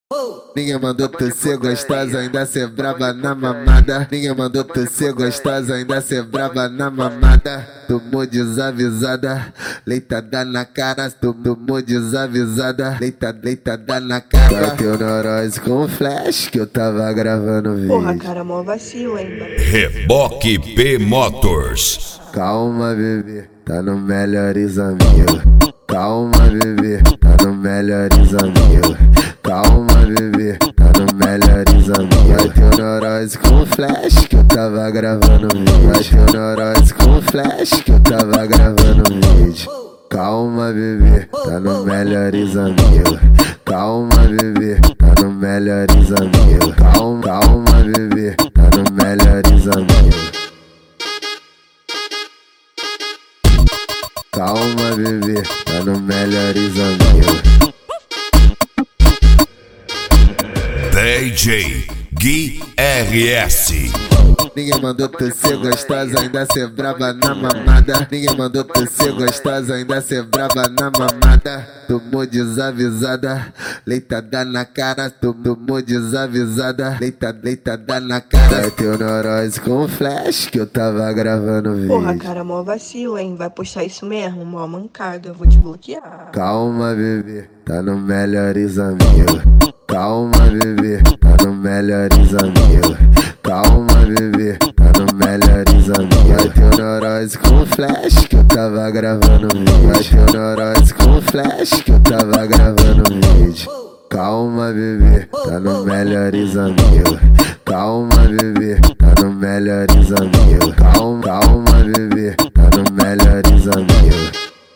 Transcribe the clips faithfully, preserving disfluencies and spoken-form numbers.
Ninguém mandou tu ser gostosa, ainda ser braba na mamada. Ninguém mandou tu ser gostosa, ainda ser braba na mamada. Tomou desavisada, leitada na cara. Tomou desavisada, leita, leitada na cara. Bateu neurose com flash que eu tava gravando vídeo. Porra, cara, mó vacilo, hein? Reboque P Motors. Calma, bebê, tá no Melhores Amigos. Calma, bebê, tá no Melhores Amigos. Calma, bebê, tá no Melhores Amigos. Bateu neurose com flash que eu tava gravando vídeo. Bateu neurose com flash que eu tava gravando vídeo. Calma, bebê, tá no Melhores Amigos. Calma, bebê, tá no Melhores Amigos. Calma, calma, bebê, tá no Melhores Amigos. Calma, bebê, tá no Melhores Amigos. D J Gui R S. Ninguém mandou tu ser gostosa, ainda ser braba na mamada. Ninguém mandou tu ser gostosa, ainda ser braba na mamada. Tomou desavisada, leitada na cara. Tomou desavisada, leita, leitada na cara. Bateu neurose com flash que eu tava gravando vídeo. Porra, cara, mó vacilo, hein? Vai postar isso mesmo? Mó mancada, eu vou te bloquear. Calma, bebê, tá no Melhores Amigos. Calma, bebê, tá no Melhores Amigos. Calma, bebê, tá no Melhores Amigos. Bateu neurose com flash que eu tava gravando vídeo. Bateu neurose com flash que eu tava gravando vídeo. Calma, bebê, tá no Melhores Amigos. Calma, bebê, tá no Melhores Amigos. Calma, calma, bebê, tá no Melhores Amigos.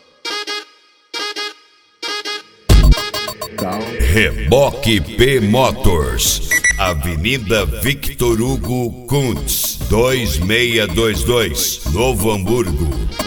Reboque P Motors, Avenida Victor Hugo Kuntz, dois seis dois dois, Novo Hamburgo.